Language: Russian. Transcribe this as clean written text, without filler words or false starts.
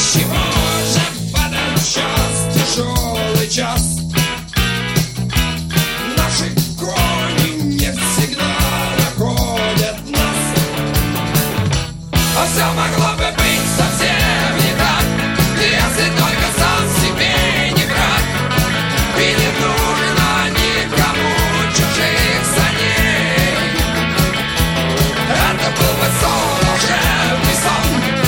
Чего же в этот час, тяжелый час, наши кони не всегда находят нас? А все могло бы